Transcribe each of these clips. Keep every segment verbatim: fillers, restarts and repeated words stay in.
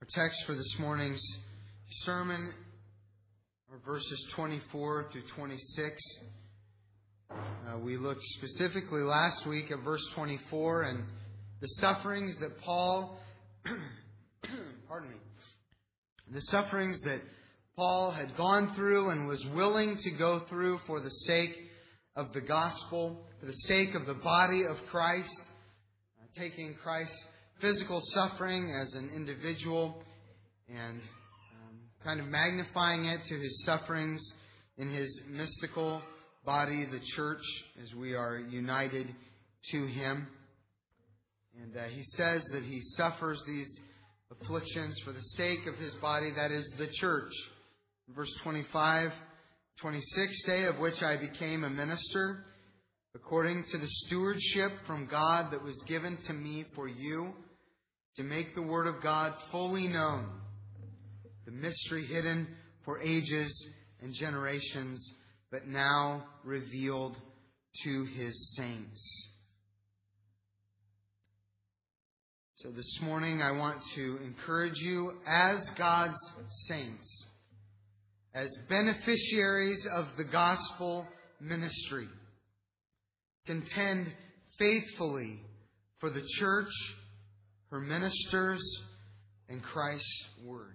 Our text for this morning's sermon are verses twenty-four through twenty-six. Uh, we looked specifically last week at verse twenty-four and the sufferings that Paul, pardon me, the sufferings that Paul had gone through and was willing to go through for the sake of the gospel, for the sake of the body of Christ, uh, taking Christ's physical suffering as an individual and um, kind of magnifying it to His sufferings in His mystical body, the church, as we are united to Him. And uh, He says that He suffers these afflictions for the sake of His body, that is the church. Verse twenty-five, twenty-six say, of which I became a minister, according to the stewardship from God that was given to me for you, to make the word of God fully known, the mystery hidden for ages and generations, but now revealed to His saints. So this morning I want to encourage you as God's saints, as beneficiaries of the gospel ministry, contend faithfully for the church, her ministers, and Christ's word.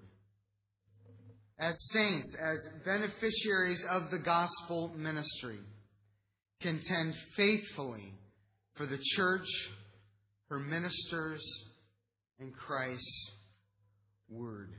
As saints, as beneficiaries of the gospel ministry, contend faithfully for the church, her ministers, and Christ's word.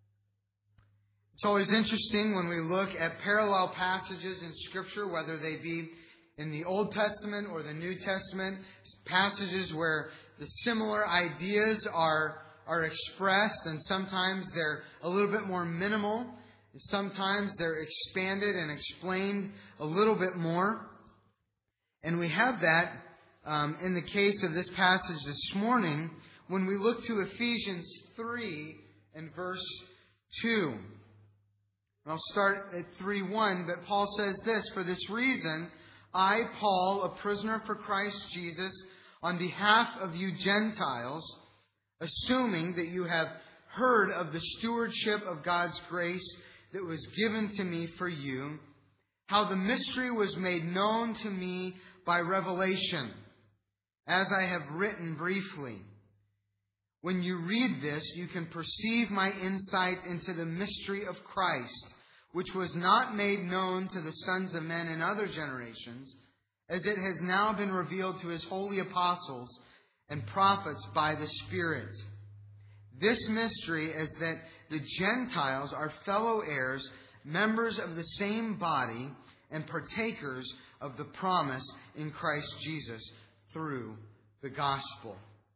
It's always interesting when we look at parallel passages in Scripture, whether they be in the Old Testament or the New Testament, passages where the similar ideas are, are expressed, and sometimes they're a little bit more minimal, and sometimes they're expanded and explained a little bit more. And we have that um, in the case of this passage this morning when we look to Ephesians three and verse two. And I'll start at three one, but Paul says this, for this reason, I, Paul, a prisoner for Christ Jesus, on behalf of you Gentiles, assuming that you have heard of the stewardship of God's grace that was given to me for you, how the mystery was made known to me by revelation, as I have written briefly. When you read this, you can perceive my insight into the mystery of Christ, which was not made known to the sons of men in other generations, as it has now been revealed to His holy apostles and prophets by the Spirit. This mystery is that the Gentiles are fellow heirs, members of the same body, and partakers of the promise in Christ Jesus through the gospel.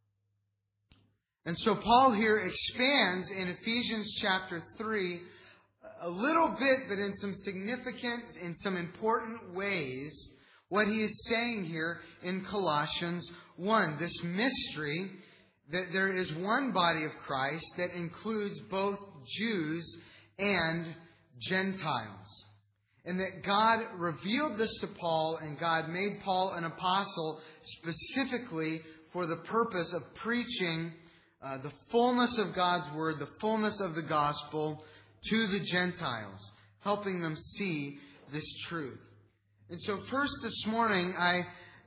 And so Paul here expands in Ephesians chapter three a little bit, but in some significant, in some important ways, what he is saying here in Colossians one. This mystery that there is one body of Christ that includes both Jews and Gentiles. And that God revealed this to Paul, and God made Paul an apostle specifically for the purpose of preaching uh, the fullness of God's word, the fullness of the gospel to the Gentiles, helping them see this truth. And so first this morning, I,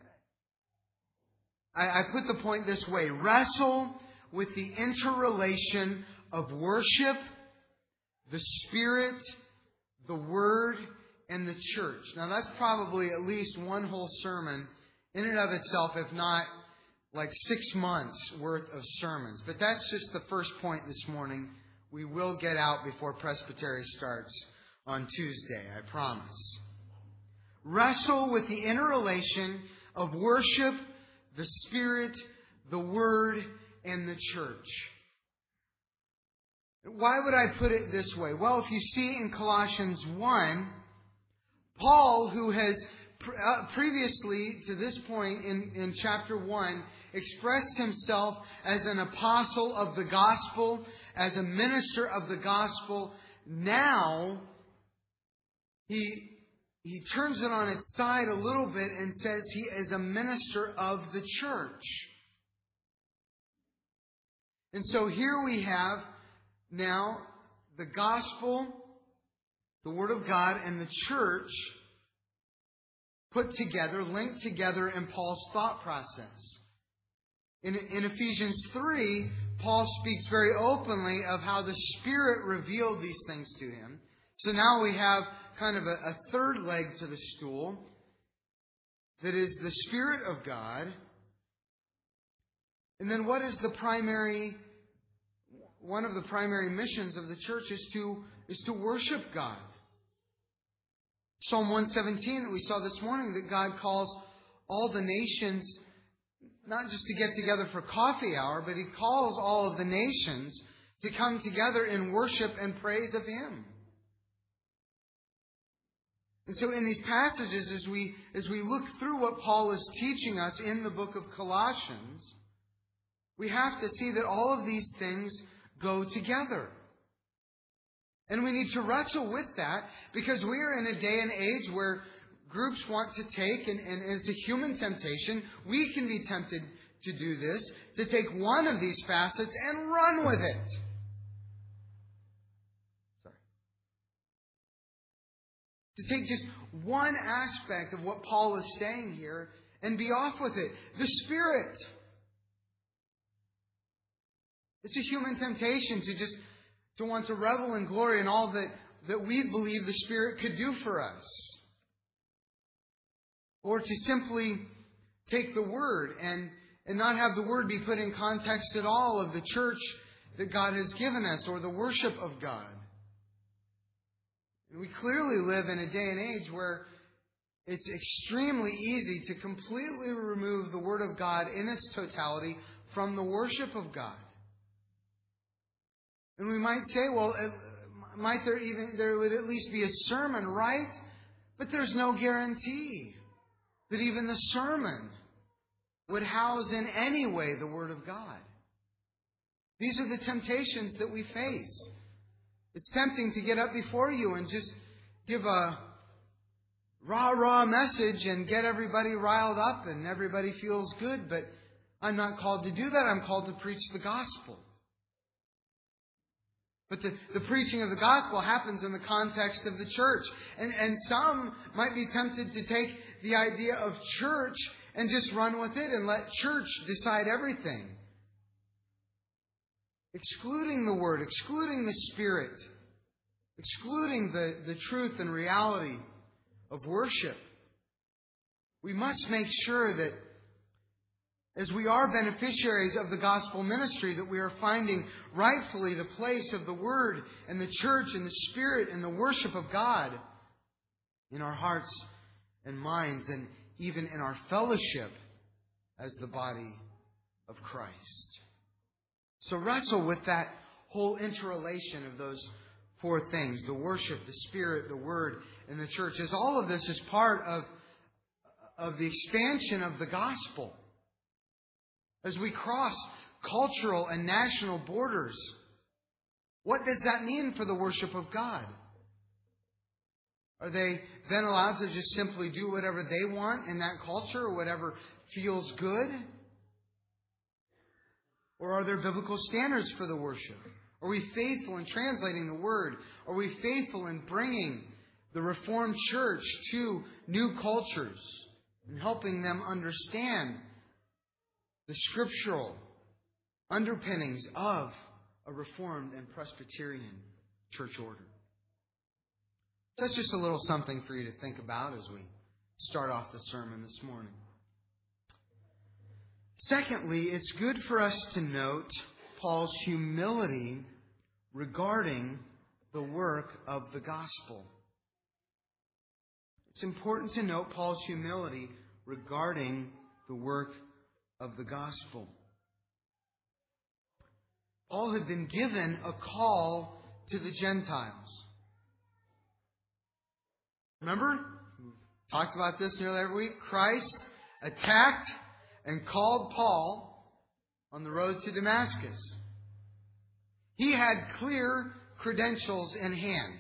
I, I put the point this way. Wrestle with the interrelation of worship, the Spirit, the Word, and the church. Now that's probably at least one whole sermon in and of itself, if not like six months worth of sermons. But that's just the first point this morning. We will get out before Presbytery starts on Tuesday, I promise. Wrestle with the interrelation of worship, the Spirit, the Word, and the church. Why would I put it this way? Well, if you see in Colossians one, Paul, who has pre- uh, previously to this point in, in chapter one, expressed himself as an apostle of the gospel, as a minister of the gospel, now he He turns it on its side a little bit and says he is a minister of the church. And so here we have now the gospel, the Word of God, and the church put together, linked together in Paul's thought process. In, in Ephesians three, Paul speaks very openly of how the Spirit revealed these things to him. So now we have kind of a, a third leg to the stool that is the Spirit of God. And then what is the primary, one of the primary missions of the church is to, is to worship God. Psalm one seventeen that we saw this morning, that God calls all the nations not just to get together for coffee hour, but He calls all of the nations to come together in worship and praise of Him. And so in these passages, as we, as we look through what Paul is teaching us in the book of Colossians, we have to see that all of these things go together. And we need to wrestle with that, because we are in a day and age where groups want to take, and, and it's a human temptation, we can be tempted to do this, to take one of these facets and run with it. Sorry. To take just one aspect of what Paul is saying here and be off with it. The Spirit. It's a human temptation to just to want to revel in glory in all that, that we believe the Spirit could do for us. Or to simply take the Word and, and not have the Word be put in context at all of the church that God has given us or the worship of God. And we clearly live in a day and age where it's extremely easy to completely remove the Word of God in its totality from the worship of God. And we might say, well, might there even, there would at least be a sermon, right? But there's no guarantee that even the sermon would house in any way the Word of God. These are the temptations that we face. It's tempting to get up before you and just give a rah-rah message and get everybody riled up and everybody feels good, but I'm not called to do that. I'm called to preach the gospel. But the, the preaching of the gospel happens in the context of the church. And, and some might be tempted to take the idea of church and just run with it and let church decide everything. Excluding the Word, excluding the Spirit, excluding the, the truth and reality of worship. We must make sure that as we are beneficiaries of the gospel ministry, that we are finding rightfully the place of the Word and the church and the Spirit and the worship of God in our hearts and minds, and even in our fellowship as the body of Christ. So wrestle with that whole interrelation of those four things: the worship, the Spirit, the Word, and the church. As all of this is part of, of the expansion of the gospel. As we cross cultural and national borders, what does that mean for the worship of God? Are they then allowed to just simply do whatever they want in that culture or whatever feels good? Or are there biblical standards for the worship? Are we faithful in translating the Word? Are we faithful in bringing the Reformed Church to new cultures and helping them understand the scriptural underpinnings of a Reformed and Presbyterian church order? So that's just a little something for you to think about as we start off the sermon this morning. Secondly, it's good for us to note Paul's humility regarding the work of the gospel. It's important to note Paul's humility regarding the work of the gospel. Paul had been given a call to the Gentiles. Remember? We talked about this nearly every week. Christ attacked and called Paul on the road to Damascus. He had clear credentials in hand.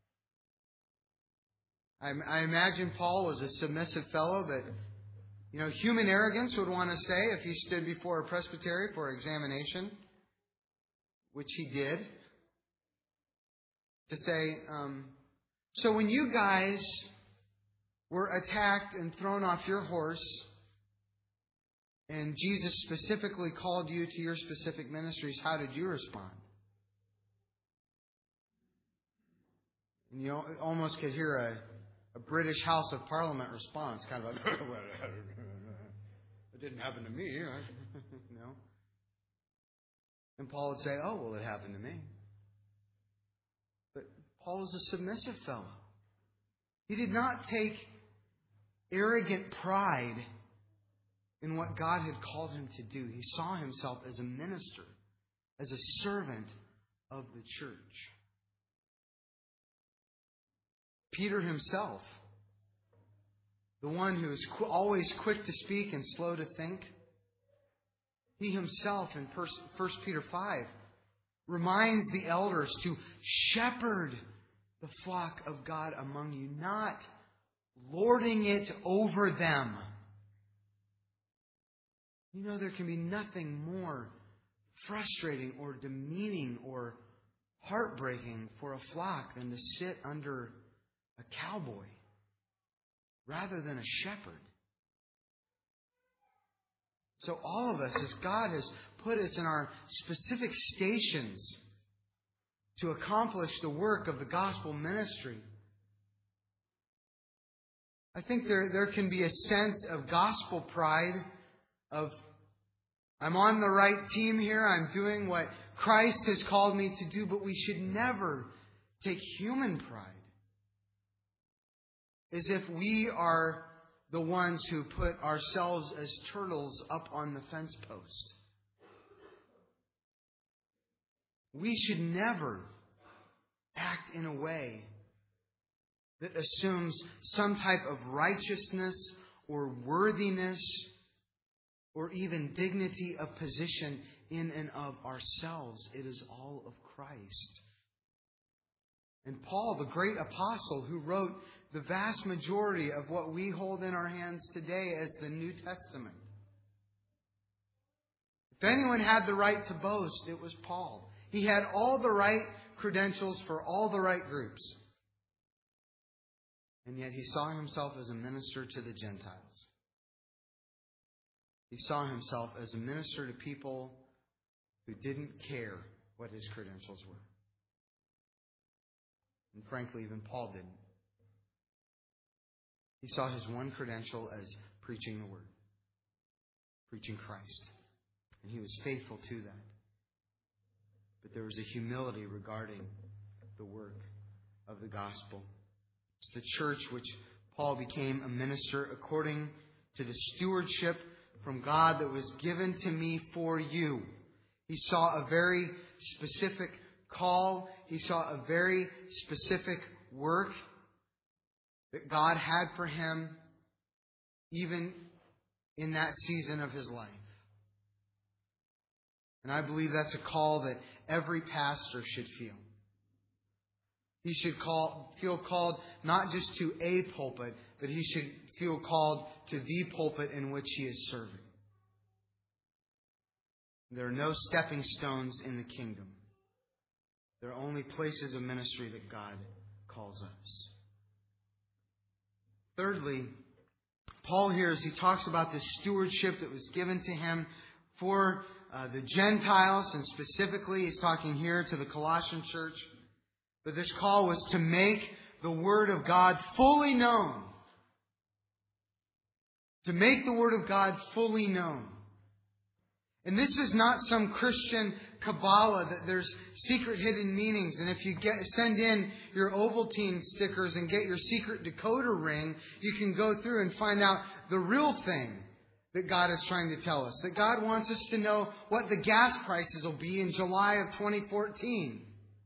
I, I imagine Paul was a submissive fellow that, you know, human arrogance would want to say if he stood before a presbytery for examination, which he did. to say, um, so when you guys were attacked and thrown off your horse, and Jesus specifically called you to your specific ministries, how did you respond? And you almost could hear a, a British House of Parliament response, kind of like, it didn't happen to me. You know? And Paul would say, oh, well, it happened to me. But Paul was a submissive fellow. He did not take arrogant pride in what God had called him to do. He saw himself as a minister, as a servant of the church. Peter himself, the one who is qu- always quick to speak and slow to think, he himself in First Peter five reminds the elders to shepherd the flock of God among you, not lording it over them. You know, there can be nothing more frustrating or demeaning or heartbreaking for a flock than to sit under a cowboy rather than a shepherd. So all of us, as God has put us in our specific stations to accomplish the work of the gospel ministry, I think there, there can be a sense of gospel pride, of I'm on the right team here, I'm doing what Christ has called me to do, but we should never take human pride as if we are the ones who put ourselves as turtles up on the fence post. We should never act in a way that assumes some type of righteousness or worthiness or even dignity of position in and of ourselves. It is all of Christ. And Paul, the great apostle who wrote the vast majority of what we hold in our hands today as the New Testament. If anyone had the right to boast, it was Paul. He had all the right credentials for all the right groups. And yet he saw himself as a minister to the Gentiles. He saw himself as a minister to people who didn't care what his credentials were. And frankly, even Paul didn't. He saw his one credential as preaching the Word, preaching Christ. And he was faithful to that. But there was a humility regarding the work of the gospel. It's the church which Paul became a minister according to the stewardship from God that was given to me for you. He saw a very specific call. He saw a very specific work that God had for him, even in that season of his life. And I believe that's a call that every pastor should feel. He should call, feel called not just to a pulpit, but he should feel called to the pulpit in which he is serving. There are no stepping stones in the kingdom. There are only places of ministry that God calls us. Thirdly, Paul here, as he talks about this stewardship that was given to him for uh, the Gentiles, and specifically he's talking here to the Colossian church, but this call was to make the Word of God fully known. To make the Word of God fully known. And this is not some Christian Kabbalah that there's secret hidden meanings. And if you get send in your Ovaltine stickers and get your secret decoder ring, you can go through and find out the real thing that God is trying to tell us. That God wants us to know what the gas prices will be in July of twenty fourteen.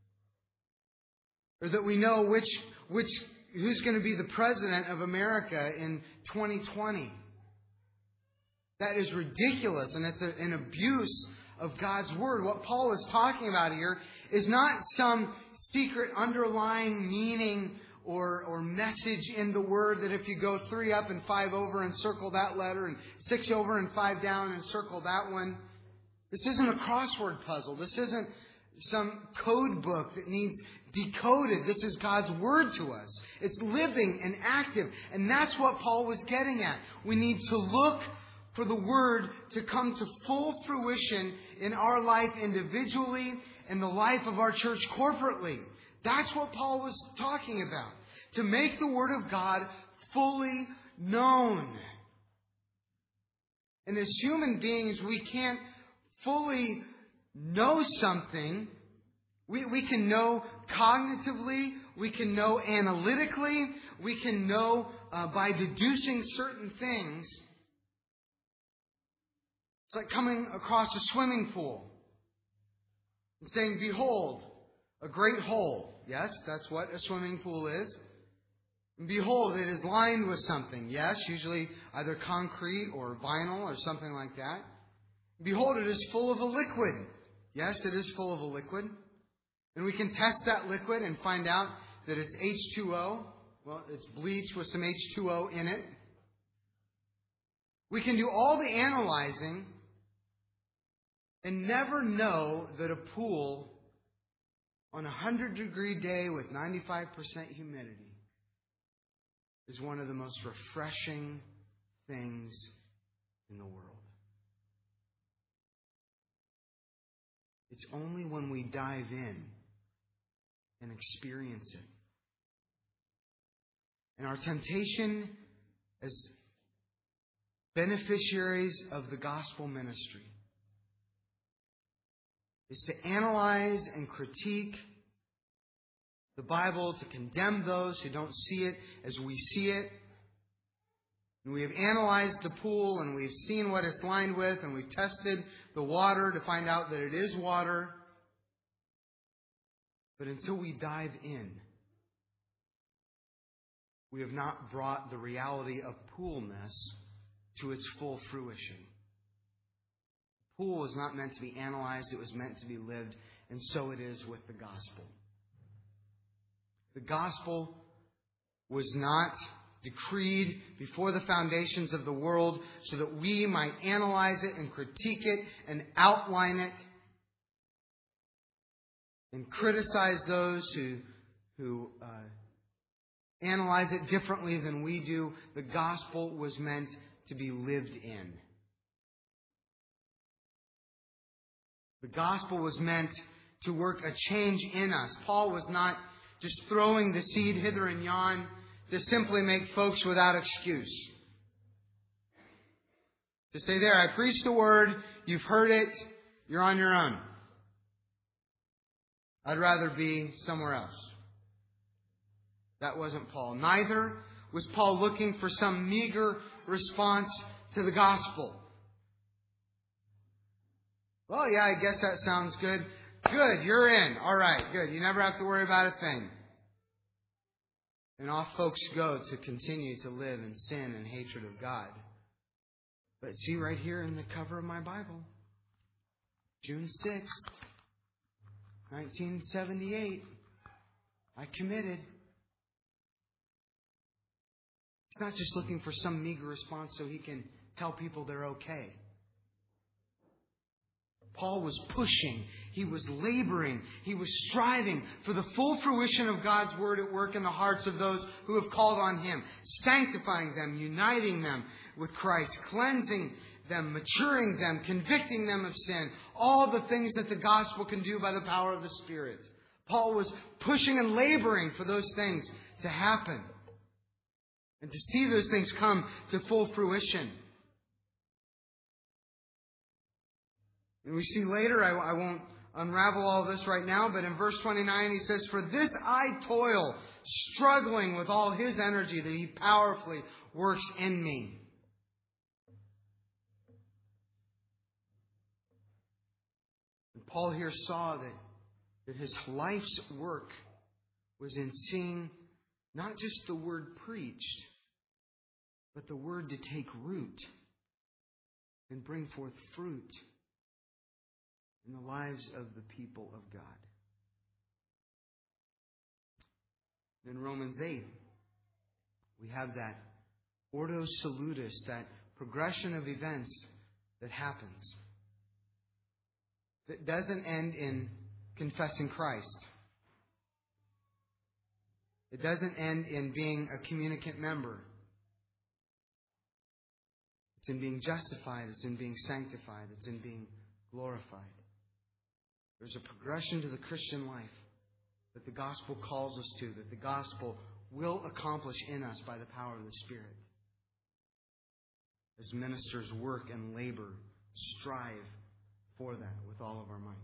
Or that we know which which who's going to be the president of America in twenty twenty. That is ridiculous, and it's a, an abuse of God's Word. What Paul is talking about here is not some secret underlying meaning or, or message in the Word that if you go three up and five over and circle that letter, and six over and five down and circle that one. This isn't a crossword puzzle. This isn't some code book that needs decoded. This is God's Word to us. It's living and active. And that's what Paul was getting at. We need to look for the Word to come to full fruition in our life individually and the life of our church corporately. That's what Paul was talking about. To make the Word of God fully known. And as human beings, we can't fully know something. We, we can know cognitively, we can know analytically, we can know uh, by deducing certain things. It's like coming across a swimming pool and saying, "Behold, a great hole." Yes, that's what a swimming pool is. And behold, it is lined with something. Yes, usually either concrete or vinyl or something like that. Behold, it is full of a liquid. Yes, it is full of a liquid. And we can test that liquid and find out that it's H two O. Well, it's bleach with some H two O in it. We can do all the analyzing and never know that a pool on a one hundred degree day with ninety-five percent humidity is one of the most refreshing things in the world. It's only when we dive in and experience it. And our temptation as beneficiaries of the gospel ministry is to analyze and critique the Bible, to condemn those who don't see it as we see it. And we have analyzed the pool and we've seen what it's lined with and we've tested the water to find out that it is water. But until we dive in, we have not brought the reality of poolness to its full fruition. The pool was not meant to be analyzed, it was meant to be lived, and so it is with the gospel. The gospel was not decreed before the foundations of the world so that we might analyze it and critique it and outline it and criticize those who, who uh, analyze it differently than we do. The gospel was meant to be lived in. The gospel was meant to work a change in us. Paul was not just throwing the seed hither and yon to simply make folks without excuse. To say, there, I preached the word, you've heard it, you're on your own. I'd rather be somewhere else. That wasn't Paul. Neither was Paul looking for some meager response to the gospel. Well, yeah, I guess that sounds good. Good, you're in. All right, good. You never have to worry about a thing. And off folks go to continue to live in sin and hatred of God. But see right here in the cover of my Bible, June sixth, nineteen seventy-eight, I committed. He's not just looking for some meager response so he can tell people they're okay. Paul was pushing, he was laboring, he was striving for the full fruition of God's Word at work in the hearts of those who have called on Him, sanctifying them, uniting them with Christ, cleansing them, maturing them, convicting them of sin, all the things that the gospel can do by the power of the Spirit. Paul was pushing and laboring for those things to happen and to see those things come to full fruition. And we see later, I, I won't unravel all this right now, but in verse twenty-nine he says, "For this I toil, struggling with all His energy that He powerfully works in me." And Paul here saw that, that his life's work was in seeing not just the word preached, but the word to take root and bring forth fruit in the lives of the people of God. In Romans eight, we have that ordo salutis, that progression of events that happens. That doesn't end in confessing Christ. It doesn't end in being a communicant member. It's in being justified. It's in being sanctified. It's in being glorified. There's a progression to the Christian life that the gospel calls us to, that the gospel will accomplish in us by the power of the Spirit. As ministers work and labor, strive for that with all of our might.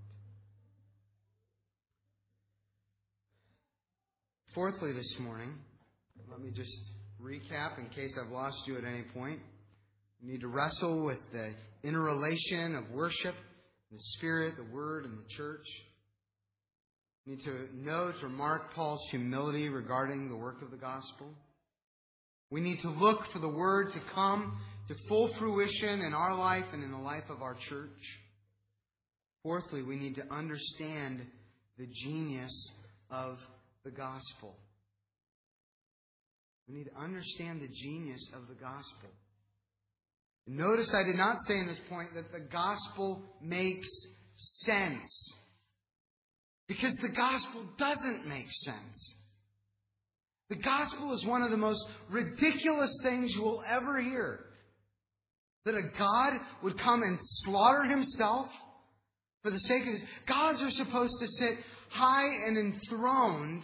Fourthly, this morning, let me just recap in case I've lost you at any point. We need to wrestle with the interrelation of worship, the Spirit, the Word, and the church. We need to note or mark Paul's humility regarding the work of the gospel. We need to look for the Word to come to full fruition in our life and in the life of our church. Fourthly, we need to understand the genius of the gospel. We need to understand the genius of the gospel. Notice I did not say in this point that the gospel makes sense. Because the gospel doesn't make sense. The gospel is one of the most ridiculous things you will ever hear. That a God would come and slaughter Himself for the sake of His... Gods are supposed to sit high and enthroned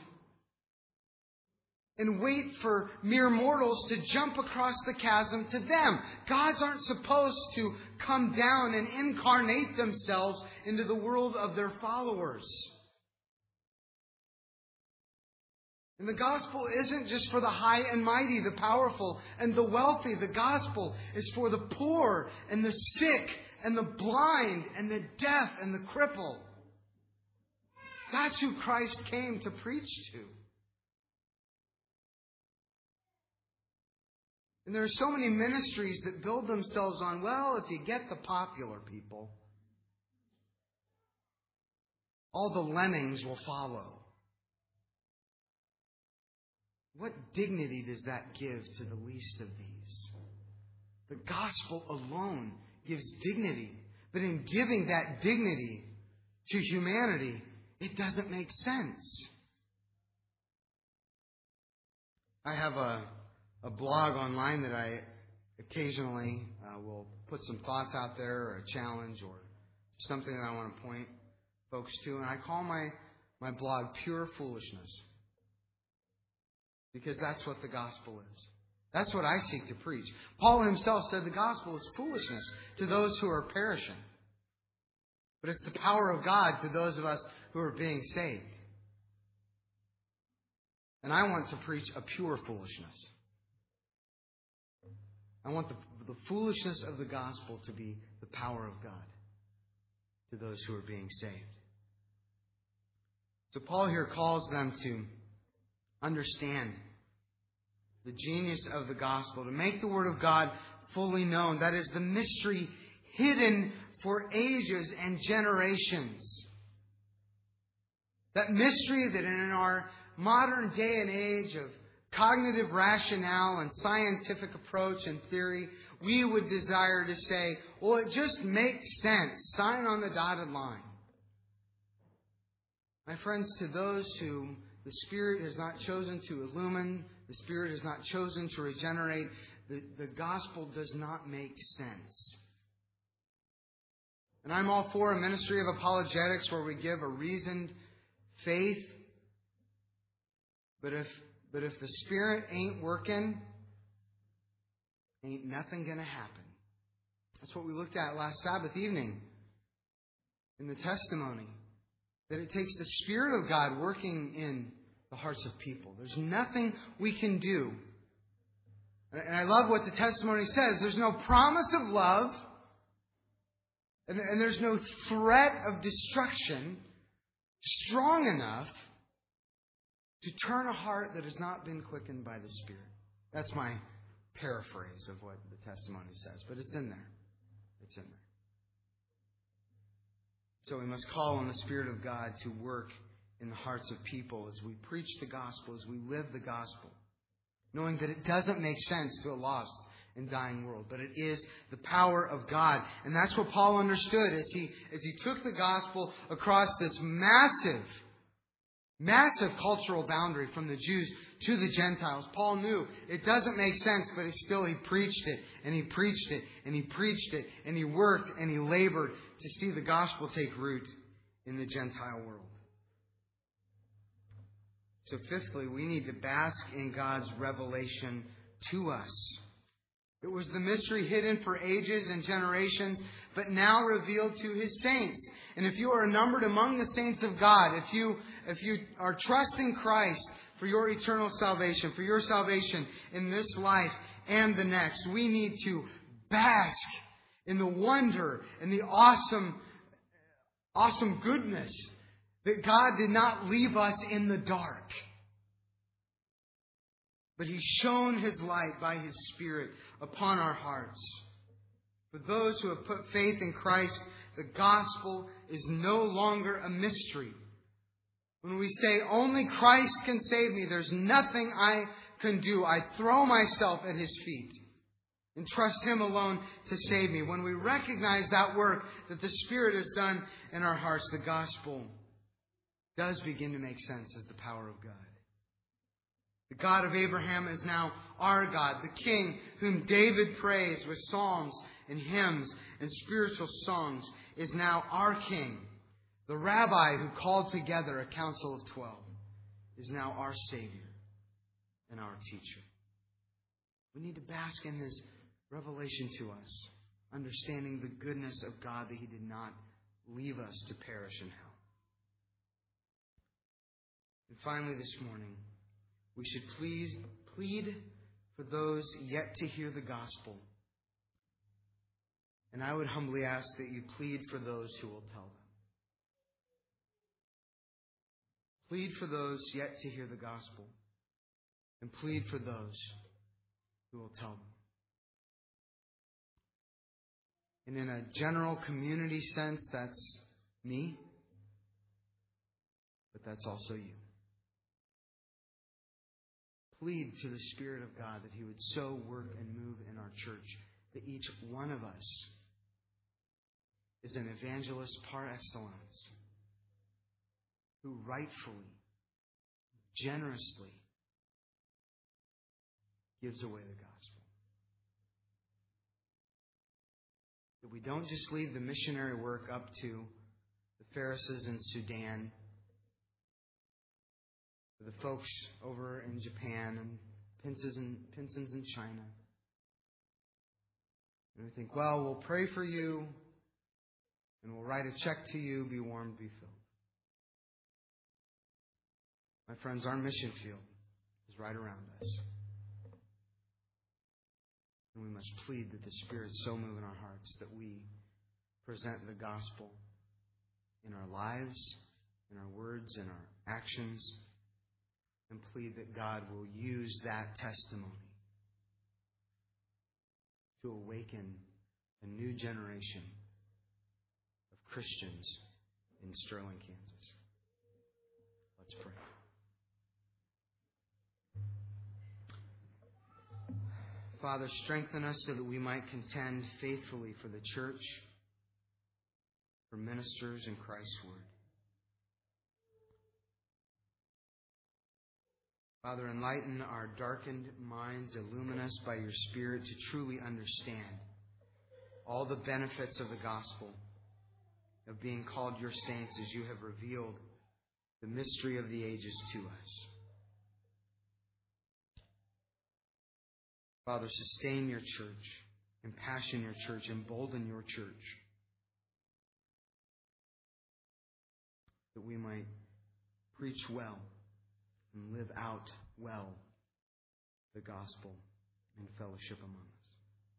and wait for mere mortals to jump across the chasm to them. Gods aren't supposed to come down and incarnate themselves into the world of their followers. And the gospel isn't just for the high and mighty, the powerful and the wealthy. The gospel is for the poor and the sick and the blind and the deaf and the crippled. That's who Christ came to preach to. And there are so many ministries that build themselves on, well, if you get the popular people, all the lemmings will follow. What dignity does that give to the least of these? The gospel alone gives dignity. But in giving that dignity to humanity, it doesn't make sense. I have a, a blog online that I occasionally uh, will put some thoughts out there, or a challenge, or something that I want to point folks to. And I call my, my blog Pure Foolishness. Because that's what the gospel is. That's what I seek to preach. Paul himself said the gospel is foolishness to those who are perishing. But it's the power of God to those of us who are being saved. And I want to preach a pure foolishness. I want the, the foolishness of the gospel to be the power of God to those who are being saved. So Paul here calls them to understand the genius of the gospel, to make the Word of God fully known. That is the mystery hidden for ages and generations. That mystery that in our modern day and age of cognitive rationale and scientific approach and theory, we would desire to say, well, it just makes sense. Sign on the dotted line. My friends, to those whom the Spirit has not chosen to illumine, the Spirit has not chosen to regenerate, the, the gospel does not make sense. And I'm all for a ministry of apologetics where we give a reasoned faith. But if but if the Spirit ain't working, ain't nothing going to happen. That's what we looked at last Sabbath evening in the testimony. That it takes the Spirit of God working in the hearts of people. There's nothing we can do. And I love what the testimony says. There's no promise of love. And there's no threat of destruction strong enough to turn a heart that has not been quickened by the Spirit. That's my paraphrase of what the testimony says. But it's in there. It's in there. So we must call on the Spirit of God to work in the hearts of people as we preach the gospel, as we live the gospel, knowing that it doesn't make sense to a lost and dying world. But it is the power of God. And that's what Paul understood as he, as he took the gospel across this massive, massive cultural boundary from the Jews to the Gentiles. Paul knew it doesn't make sense, but still he preached it, and he preached it, and he preached it, and he worked, and he labored to see the gospel take root in the Gentile world. So fifthly, we need to bask in God's revelation to us. It was the mystery hidden for ages and generations, but now revealed to His saints. And if you are numbered among the saints of God, if you if you are trusting Christ for your eternal salvation, for your salvation in this life and the next, we need to bask in the wonder and the awesome, awesome goodness that God did not leave us in the dark. But He shone His light by His Spirit upon our hearts. For those who have put faith in Christ, the gospel is no longer a mystery. When we say, only Christ can save me, there's nothing I can do. I throw myself at His feet and trust Him alone to save me. When we recognize that work that the Spirit has done in our hearts, the gospel does begin to make sense as the power of God. The God of Abraham is now our God. The King whom David praised with psalms and hymns and spiritual songs is now our King. The Rabbi who called together a council of twelve is now our Savior and our teacher. We need to bask in His revelation to us, understanding the goodness of God, that He did not leave us to perish in hell. And finally this morning, we should please plead for those yet to hear the gospel. And I would humbly ask that you plead for those who will tell them. Plead for those yet to hear the gospel. And plead for those who will tell them. And in a general community sense, that's me. But that's also you. Plead to the Spirit of God that He would so work and move in our church that each one of us is an evangelist par excellence, who rightfully, generously gives away the gospel. That we don't just leave the missionary work up to the Pharisees in Sudan, the folks over in Japan and Pinsons in, Pinsons in China. And we think, well, we'll pray for you and we'll write a check to you, be warmed, be filled. My friends, our mission field is right around us. And we must plead that the Spirit so move in our hearts that we present the gospel in our lives, in our words, in our actions, and plead that God will use that testimony to awaken a new generation of Christians in Sterling, Kansas. Let's pray. Father, strengthen us so that we might contend faithfully for the church, for ministers in Christ's word. Father, enlighten our darkened minds, illumine us by your Spirit to truly understand all the benefits of the gospel, of being called your saints as you have revealed the mystery of the ages to us. Father, sustain your church, impassion your church, embolden your church, that we might preach well and live out well the gospel and fellowship among us.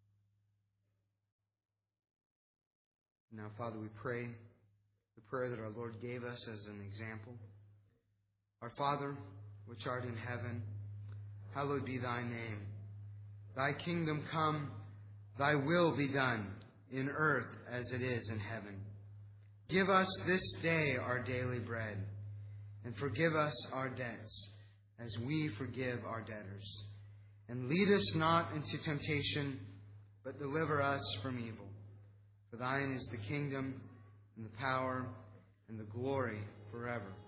Now, Father, we pray the prayer that our Lord gave us as an example. Our Father, which art in heaven, hallowed be thy name. Thy kingdom come, thy will be done, in earth as it is in heaven. Give us this day our daily bread, and forgive us our debts, as we forgive our debtors. And lead us not into temptation, but deliver us from evil. For thine is the kingdom, and the power, and the glory forever.